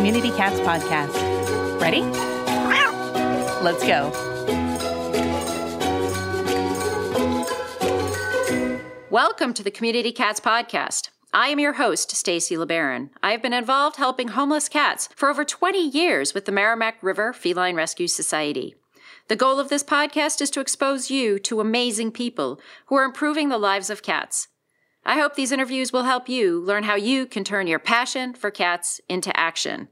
Community Cats podcast. Ready? Let's go. Welcome to the Community Cats podcast. I am your host, Stacy LeBaron. I have been involved helping homeless cats for over 20 years with the Merrimack River Feline Rescue Society. The goal of this podcast is to expose you to amazing people who are improving the lives of cats. I hope these interviews will help you learn how you can turn your passion for cats into action.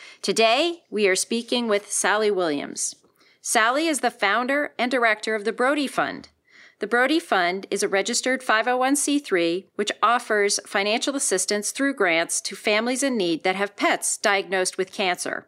Today, we are speaking with Sally Williams. Sally is the founder and director of the Brody Fund. The Brody Fund is a registered 501c3 which offers financial assistance through grants to families in need that have pets diagnosed with cancer.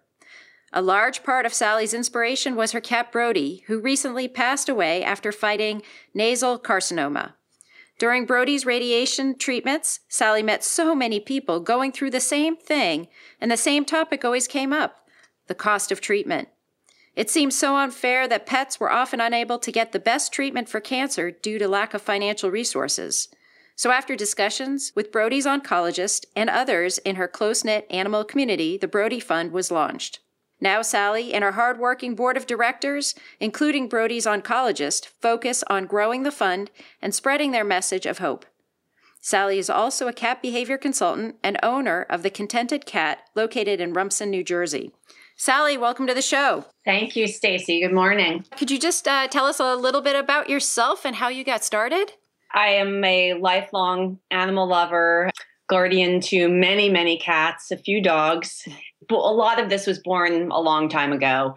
A large part of Sally's inspiration was her cat Brody, who recently passed away after fighting nasal carcinoma. During Brody's radiation treatments, Sally met so many people going through the same thing, and the same topic always came up: the cost of treatment. It seems so unfair that pets were often unable to get the best treatment for cancer due to lack of financial resources. So after discussions with Brody's oncologist and others in her close-knit animal community, the Brody Fund was launched. Now Sally and her hardworking board of directors, including Brody's oncologist, focus on growing the fund and spreading their message of hope. Sally is also a cat behavior consultant and owner of The Contented Cat, located in Rumson, New Jersey. Sally, welcome to the show. Thank you, Stacy. Good morning. Could you just tell us a little bit about yourself and how you got started? I am a lifelong animal lover, guardian to many, many cats, a few dogs. A lot of this was born a long time ago.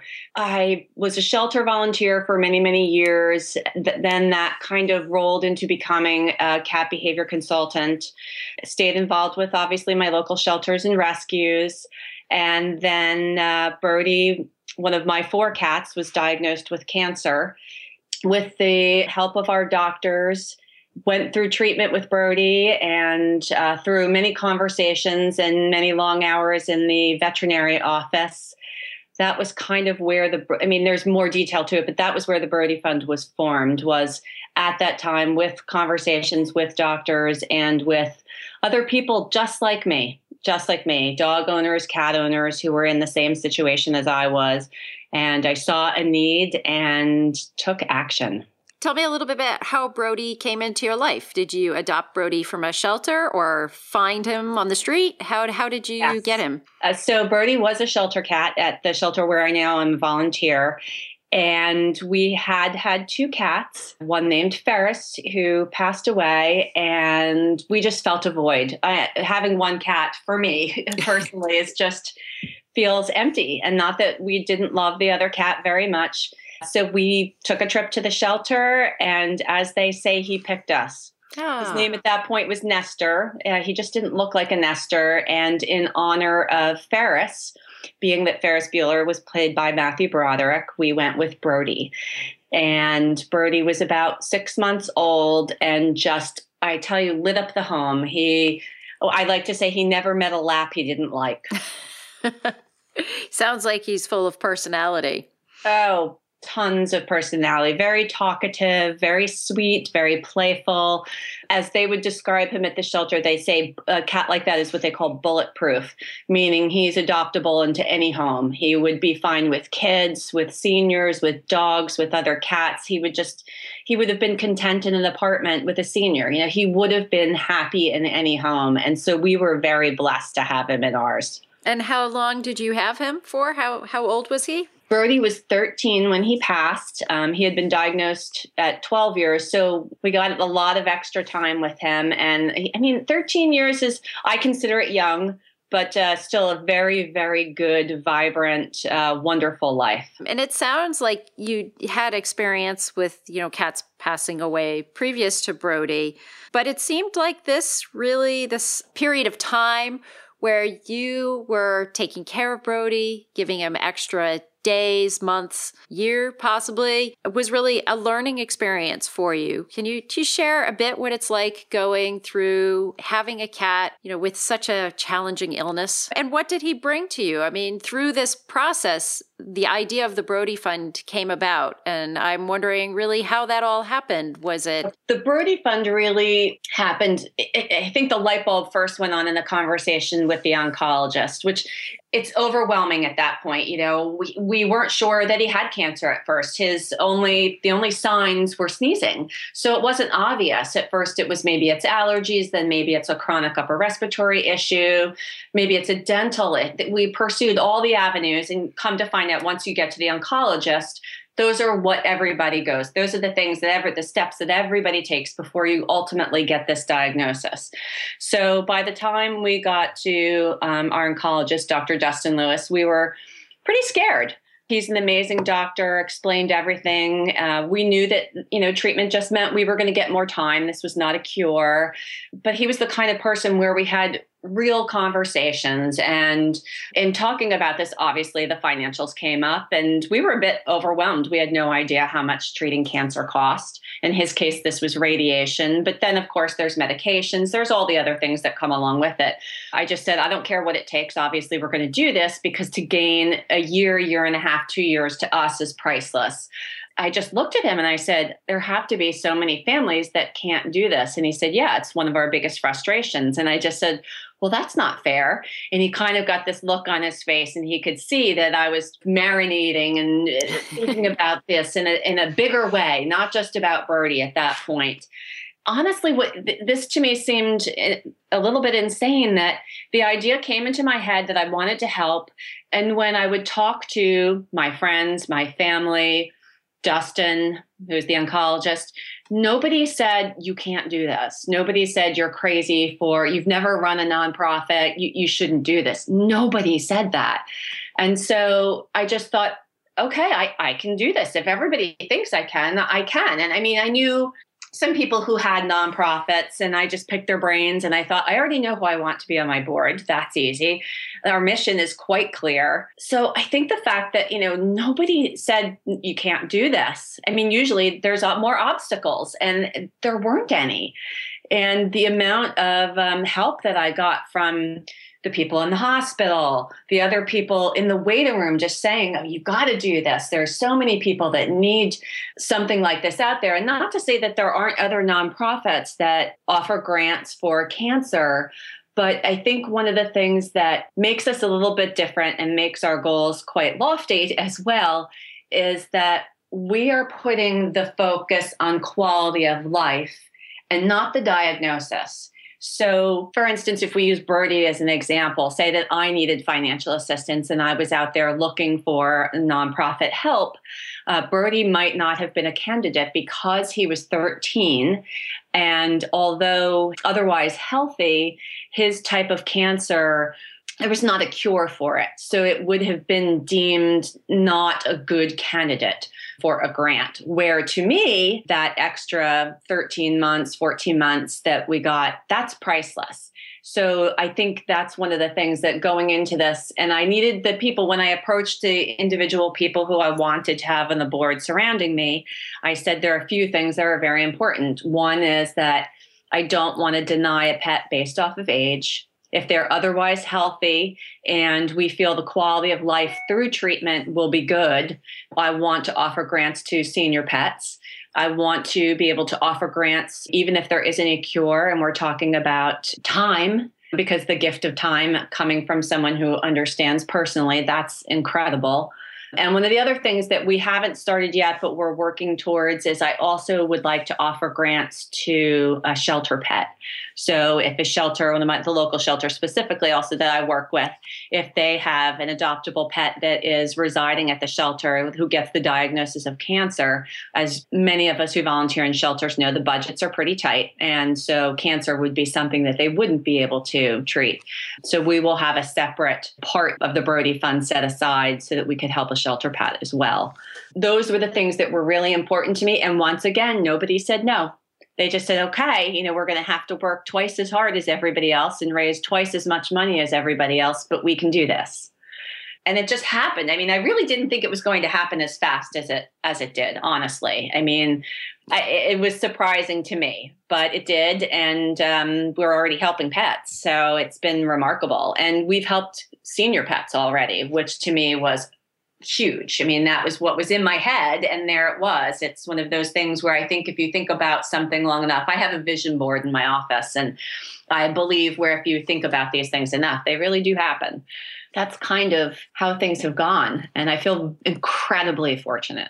I was a shelter volunteer for many, many years. Then that kind of rolled into becoming a cat behavior consultant. Stayed involved with, obviously, my local shelters and rescues. And then Brody, one of my 4 cats, was diagnosed with cancer. With the help of our doctors, went through treatment with Brody and through many conversations and many long hours in the veterinary office. That was kind of where there's more detail to it, but that was where the Brody Fund was formed, was at that time with conversations with doctors and with other people just like me, dog owners, cat owners who were in the same situation as I was. And I saw a need and took action. Tell me a little bit about how Brody came into your life. Did you adopt Brody from a shelter or find him on the street? How did you get him? So Brody was a shelter cat at the shelter where I now am a volunteer. And we had 2 cats, one named Ferris, who passed away, and we just felt a void. Having one cat, for me personally, is just feels empty. And not that we didn't love the other cat very much. So we took a trip to the shelter, and as they say, he picked us. Oh. His name at that point was Nestor. He just didn't look like a Nestor. And in honor of Ferris, being that Ferris Bueller was played by Matthew Broderick, we went with Brody. And Brody was about 6 months old and just, I tell you, lit up the home. I like to say he never met a lap he didn't like. Sounds like he's full of personality. Oh, tons of personality, very talkative, very sweet, very playful. As they would describe him at the shelter, they say a cat like that is what they call bulletproof, meaning he's adoptable into any home. He would be fine with kids, with seniors, with dogs, with other cats. He would have been content in an apartment with a senior. He would have been happy in any home. And so we were very blessed to have him in ours. And how long did you have him for? How old was he? Brody was 13 when he passed. He had been diagnosed at 12 years, so we got a lot of extra time with him. And 13 years I consider it young, but still a very, very good, vibrant, wonderful life. And it sounds like you had experience with, cats passing away previous to Brody, but it seemed like this period of time where you were taking care of Brody, giving him extra days, months, year possibly, was really a learning experience for you. Can you share a bit what it's like going through having a cat, with such a challenging illness? And what did he bring to you? Through this process, the idea of the Brody Fund came about. And I'm wondering really how that all happened. Was it? The Brody Fund really happened. I think the light bulb first went on in the conversation with the oncologist, which it's overwhelming at that point. We weren't sure that he had cancer at first. The only signs were sneezing. So it wasn't obvious. At first it was maybe it's allergies, then maybe it's a chronic upper respiratory issue, maybe it's a dental. We pursued all the avenues and come to find out once you get to the oncologist, those are what everybody goes. Those are the things the steps that everybody takes before you ultimately get this diagnosis. So by the time we got to our oncologist, Dr. Dustin Lewis, we were pretty scared. He's an amazing doctor, explained everything. We knew that, treatment just meant we were going to get more time. This was not a cure. But he was the kind of person where we had real conversations. And in talking about this, obviously the financials came up and we were a bit overwhelmed. We had no idea how much treating cancer cost. In his case, this was radiation. But then, of course, there's medications. There's all the other things that come along with it. I just said, I don't care what it takes. Obviously, we're going to do this because to gain a year and a half, 2 years to us is priceless. I just looked at him and I said, there have to be so many families that can't do this. And he said, yeah, it's one of our biggest frustrations. And I just said, well, that's not fair. And he kind of got this look on his face and he could see that I was marinating and thinking about this in a bigger way, not just about Brody at that point. Honestly, this to me seemed a little bit insane, that the idea came into my head that I wanted to help. And when I would talk to my friends, my family, Dustin, who's the oncologist, nobody said, you can't do this. Nobody said, you're crazy you've never run a nonprofit. You shouldn't do this. Nobody said that. And so I just thought, okay, I can do this. If everybody thinks I can, I can. And I mean, I knew some people who had nonprofits and I just picked their brains and I thought, I already know who I want to be on my board. That's easy. Our mission is quite clear. So I think the fact that, nobody said you can't do this. I mean, usually there's more obstacles and there weren't any. And the amount of help that I got from the people in the hospital, the other people in the waiting room just saying, oh, you've got to do this. There's so many people that need something like this out there. And not to say that there aren't other nonprofits that offer grants for cancer, but I think one of the things that makes us a little bit different and makes our goals quite lofty as well is that we are putting the focus on quality of life and not the diagnosis. So, for instance, if we use Brody as an example, say that I needed financial assistance and I was out there looking for nonprofit help, Brody might not have been a candidate because he was 13. And although otherwise healthy, his type of cancer, there was not a cure for it. So it would have been deemed not a good candidate for a grant, where to me, that extra 13 months, 14 months that we got, that's priceless. So I think that's one of the things that going into this, and I needed the people, when I approached the individual people who I wanted to have on the board surrounding me, I said there are a few things that are very important. One is that I don't want to deny a pet based off of age. If they're otherwise healthy and we feel the quality of life through treatment will be good, I want to offer grants to senior pets. I want to be able to offer grants even if there isn't a cure. And we're talking about time, because the gift of time coming from someone who understands personally, that's incredible. And one of the other things that we haven't started yet, but we're working towards, is I also would like to offer grants to a shelter pet. So if a shelter, one of the local shelters specifically also that I work with, if they have an adoptable pet that is residing at the shelter who gets the diagnosis of cancer, as many of us who volunteer in shelters know, the budgets are pretty tight. And so cancer would be something that they wouldn't be able to treat. So we will have a separate part of the Brody Fund set aside so that we could help a shelter pet as well. Those were the things that were really important to me. And once again, nobody said no. They just said, okay, we're going to have to work twice as hard as everybody else and raise twice as much money as everybody else, but we can do this. And it just happened. I mean, I really didn't think it was going to happen as fast as it did, honestly. I mean, it was surprising to me, but it did. And we're already helping pets. So it's been remarkable. And we've helped senior pets already, which to me was huge. I mean, that was what was in my head, and there it was. It's one of those things where I think if you think about something long enough, I have a vision board in my office, and I believe where if you think about these things enough, they really do happen. That's kind of how things have gone, and I feel incredibly fortunate.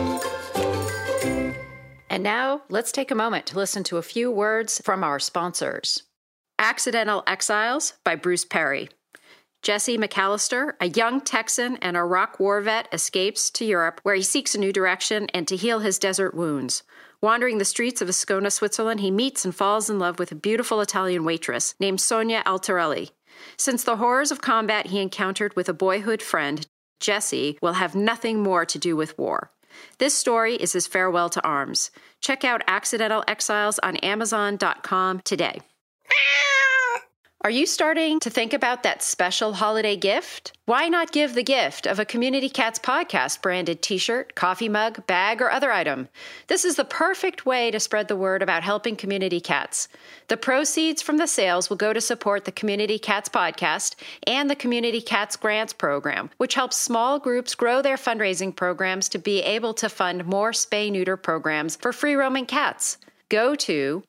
And now let's take a moment to listen to a few words from our sponsors. Accidental Exiles by Bruce Perry. Jesse McAllister, a young Texan and Iraq war vet, escapes to Europe where he seeks a new direction and to heal his desert wounds. Wandering the streets of Ascona, Switzerland, he meets and falls in love with a beautiful Italian waitress named Sonia Altarelli. Since the horrors of combat he encountered with a boyhood friend, Jesse will have nothing more to do with war. This story is his farewell to arms. Check out Accidental Exiles on Amazon.com today. Are you starting to think about that special holiday gift? Why not give the gift of a Community Cats podcast branded t-shirt, coffee mug, bag, or other item? This is the perfect way to spread the word about helping community cats. The proceeds from the sales will go to support the Community Cats podcast and the Community Cats Grants program, which helps small groups grow their fundraising programs to be able to fund more spay-neuter programs for free-roaming cats. Go to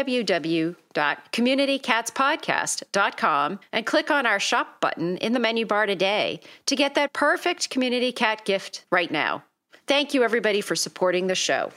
www.communitycatspodcast.com and click on our shop button in the menu bar today to get that perfect community cat gift right now. Thank you, everybody, for supporting the show.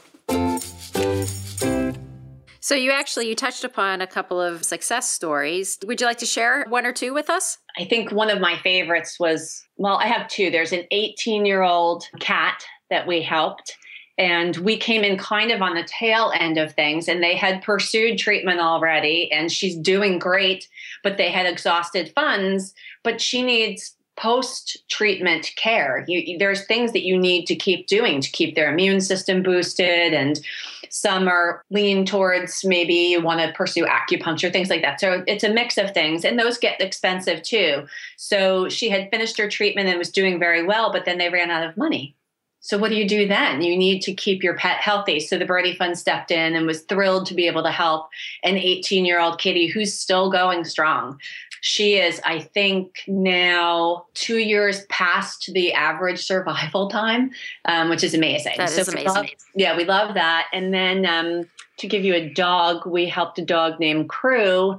So you touched upon a couple of success stories. Would you like to share one or two with us? I think one of my favorites was, well, I have two. There's an 18-year-old cat that we helped. And we came in kind of on the tail end of things, and they had pursued treatment already, and she's doing great, but they had exhausted funds, but she needs post-treatment care. There's things that you need to keep doing to keep their immune system boosted, and some are leaning towards maybe you want to pursue acupuncture, things like that. So it's a mix of things, and those get expensive too. So she had finished her treatment and was doing very well, but then they ran out of money. So what do you do then? You need to keep your pet healthy. So the Birdie Fund stepped in and was thrilled to be able to help an 18-year-old kitty who's still going strong. She is, I think, now 2 years past the average survival time, which is amazing. That is amazing. We love that. And then to give you a dog, we helped a dog named Crew,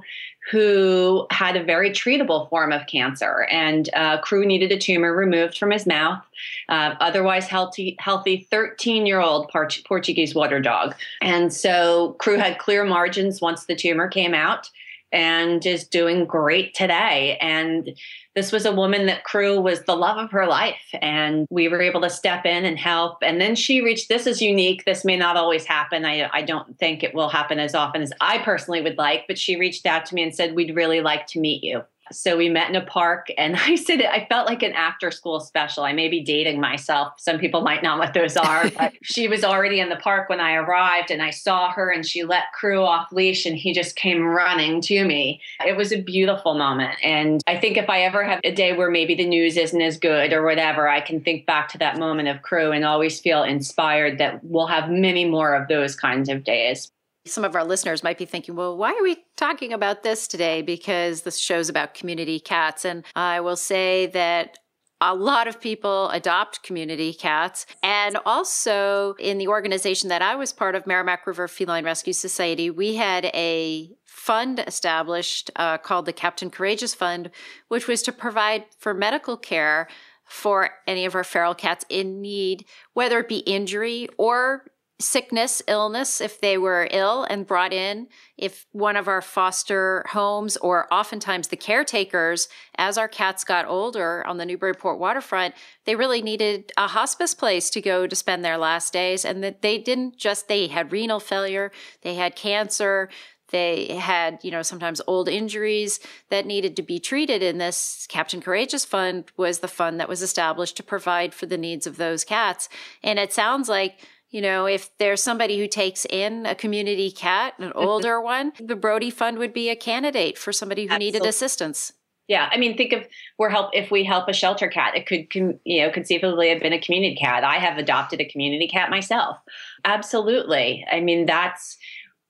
who had a very treatable form of cancer. And Crew needed a tumor removed from his mouth. Otherwise healthy 13-year-old Portuguese water dog. And so Crew had clear margins once the tumor came out and is doing great today. And this was a woman that Crew was the love of her life. And we were able to step in and help. And then she reached, this is unique. This may not always happen. I don't think it will happen as often as I personally would like, but she reached out to me and said, we'd really like to meet you. So we met in a park, and I said, I felt like an after school special. I may be dating myself. Some people might not know what those are, but she was already in the park when I arrived, and I saw her, and she let Crew off leash, and he just came running to me. It was a beautiful moment. And I think if I ever have a day where maybe the news isn't as good or whatever, I can think back to that moment of Crew and always feel inspired that we'll have many more of those kinds of days. Some of our listeners might be thinking, well, why are we talking about this today? Because this show's about community cats. And I will say that a lot of people adopt community cats. And also in the organization that I was part of, Merrimack River Feline Rescue Society, we had a fund established called the Captain Courageous Fund, which was to provide for medical care for any of our feral cats in need, whether it be injury or sickness, illness, if they were ill and brought in, if one of our foster homes or oftentimes the caretakers, as our cats got older on the Newburyport waterfront, they really needed a hospice place to go to spend their last days. And that they had renal failure, they had cancer, they had, sometimes old injuries that needed to be treated. And this Captain Courageous Fund was the fund that was established to provide for the needs of those cats. And it sounds like, if there's somebody who takes in a community cat, an older one, the Brody Fund would be a candidate for somebody who needed assistance. Yeah. I mean, think of if we help a shelter cat, it could, conceivably have been a community cat. I have adopted a community cat myself. Absolutely. I mean, that's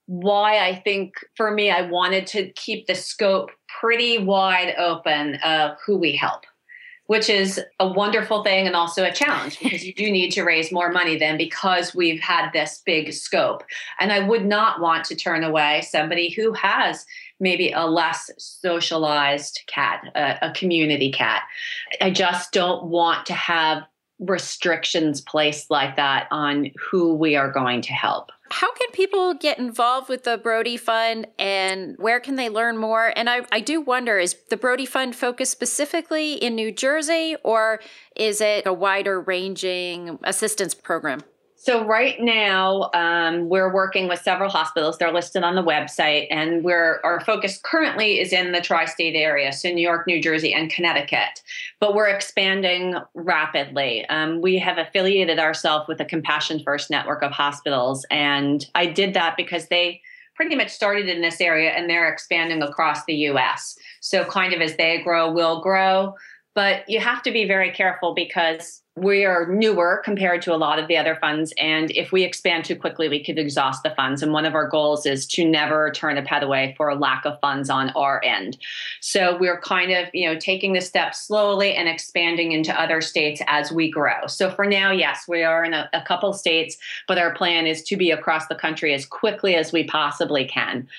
why I think for me, I wanted to keep the scope pretty wide open of who we help. which is a wonderful thing and also a challenge because you do need to raise more money then because we've had this big scope. And I would not want to turn away somebody who has maybe a less socialized cat, a community cat. I just don't want to have restrictions placed like that on who we are going to help. How can people get involved with the Brody Fund and where can they learn more? And I do wonder, is the Brody Fund focused specifically in New Jersey or is it a wider ranging assistance program? So right now, we're working with several hospitals. They're listed on the website, and our focus currently is in the tri-state area, so New York, New Jersey, and Connecticut. But we're expanding rapidly. We have affiliated ourselves with a Compassion First network of hospitals, and I did that because they pretty much started in this area, and they're expanding across the U.S. So kind of as they grow, we'll grow. But you have to be very careful because we are newer compared to a lot of the other funds. And if we expand too quickly, we could exhaust the funds. And one of our goals is to never turn a pet away for a lack of funds on our end. So we're kind of, taking the steps slowly and expanding into other states as we grow. So for now, yes, we are in a couple states, but our plan is to be across the country as quickly as we possibly can.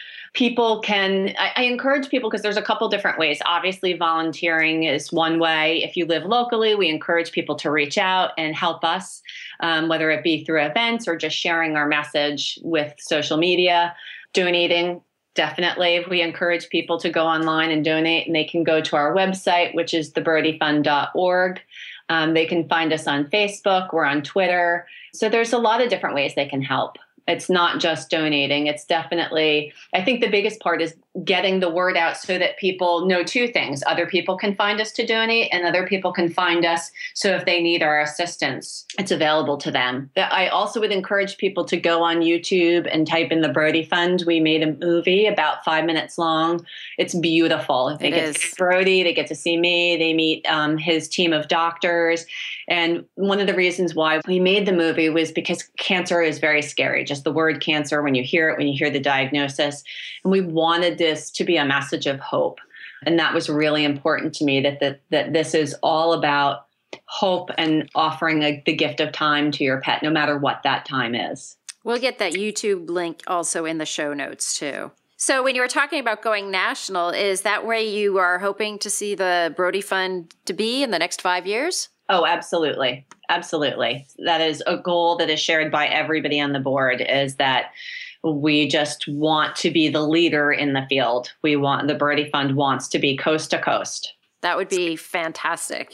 I encourage people because there's a couple different ways. Obviously, volunteering is one way. If you live locally, we encourage people to reach out and help us, whether it be through events or just sharing our message with social media. Donating, definitely. We encourage people to go online and donate, and they can go to our website, which is thebrodyfund.org. They can find us on Facebook. We're on Twitter. So there's a lot of different ways they can help. It's not just donating. It's definitely, I think the biggest part is getting the word out so that people know two things. Other people can find us to donate and other people can find us. So if they need our assistance, it's available to them. I also would encourage people to go on YouTube and type in the Brody Fund. We made a movie about 5 minutes long. It's beautiful. They get to see Brody, they get to see me, they meet his team of doctors. And one of the reasons why we made the movie was because cancer is very scary. Just the word cancer, when you hear it, when you hear the diagnosis. And we wanted this to be a message of hope. And that was really important to me, that this is all about hope and offering the gift of time to your pet, no matter what that time is. We'll get that YouTube link also in the show notes too. So when you were talking about going national, is that where you are hoping to see the Brody Fund to be in the next 5 years? Oh, absolutely. Absolutely. That is a goal that is shared by everybody on the board, is that we just want to be the leader in the field. The Brody Fund wants to be coast to coast. That would be fantastic.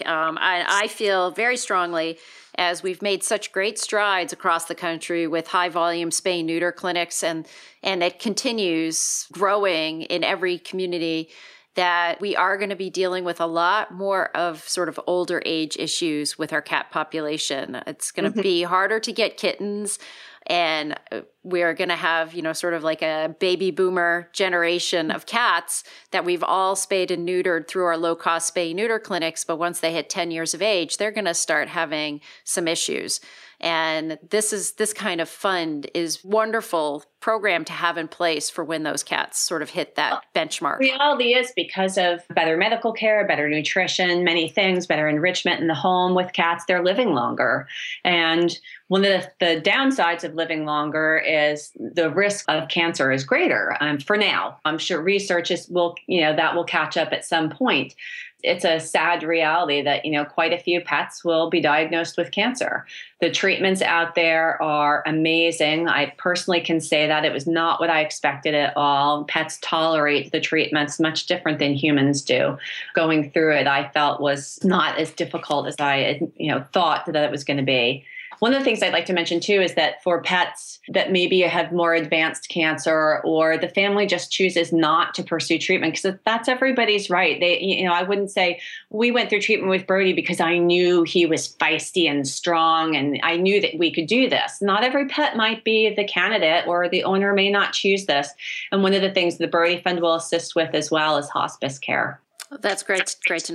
I feel very strongly, as we've made such great strides across the country with high volume spay-neuter clinics, and it continues growing in every community, that we are going to be dealing with a lot more of sort of older age issues with our cat population. It's going to be harder to get kittens, and we're going to have, sort of like a baby boomer generation of cats that we've all spayed and neutered through our low-cost spay-neuter clinics. But once they hit 10 years of age, they're going to start having some issues. And this kind of fund is wonderful program to have in place for when those cats sort of hit that benchmark. Reality is, because of better medical care, better nutrition, many things, better enrichment in the home with cats, they're living longer. And one of the downsides of living longer is the risk of cancer is greater for now. I'm sure research will catch up at some point. It's a sad reality that, quite a few pets will be diagnosed with cancer. The treatments out there are amazing. I personally can say that it was not what I expected at all. Pets tolerate the treatments much different than humans do. Going through it, I felt was not as difficult as I thought that it was going to be. One of the things I'd like to mention, too, is that for pets that maybe have more advanced cancer, or the family just chooses not to pursue treatment, because that's everybody's right. I wouldn't say we went through treatment with Brody because I knew he was feisty and strong and I knew that we could do this. Not every pet might be the candidate, or the owner may not choose this. And one of the things the Brody Fund will assist with as well is hospice care. That's great to know.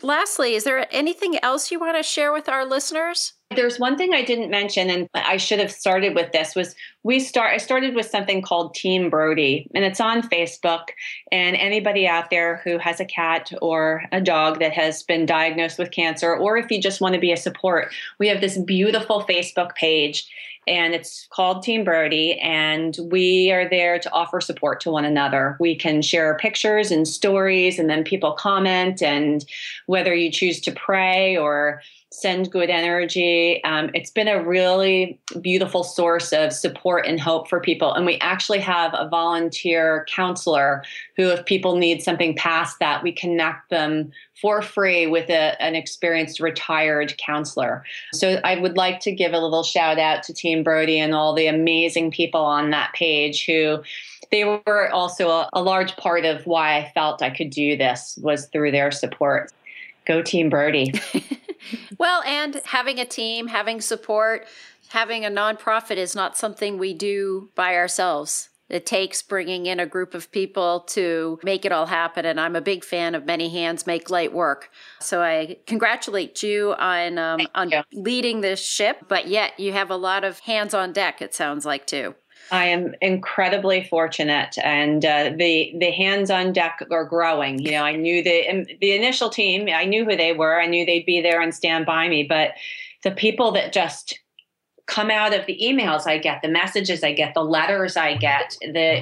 Lastly, is there anything else you want to share with our listeners? There's one thing I didn't mention, and I should have started with this, was I started with something called Team Brody, and it's on Facebook. And anybody out there who has a cat or a dog that has been diagnosed with cancer, or if you just want to be a support, we have this beautiful Facebook page, and it's called Team Brody, and we are there to offer support to one another. We can share pictures and stories, and then people comment, and whether you choose to pray or send good energy. It's been a really beautiful source of support and hope for people. And we actually have a volunteer counselor who, if people need something past that, we connect them for free with an experienced retired counselor. So I would like to give a little shout out to Team Brody and all the amazing people on that page who they were also a large part of why I felt I could do this was through their support. Go Team Brody. Well, and having a team, having support, having a nonprofit is not something we do by ourselves. It takes bringing in a group of people to make it all happen. And I'm a big fan of many hands make light work. So I congratulate you on leading this ship, but yet you have a lot of hands on deck, it sounds like, too. I am incredibly fortunate, and the hands on deck are growing. You know, I knew the initial team, I knew who they were. I knew they'd be there and stand by me, but the people that just come out of the emails I get, the messages I get, the letters I get,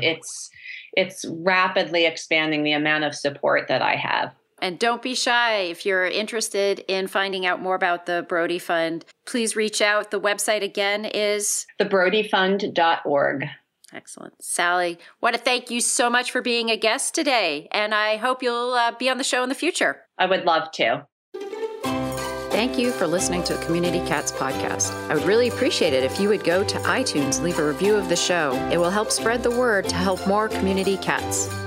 it's rapidly expanding the amount of support that I have. And don't be shy. If you're interested in finding out more about the Brody Fund, please reach out. The website again is thebrodyfund.org. Excellent. Sally, want to thank you so much for being a guest today. And I hope you'll be on the show in the future. I would love to. Thank you for listening to the Community Cats podcast. I would really appreciate it if you would go to iTunes, leave a review of the show. It will help spread the word to help more community cats.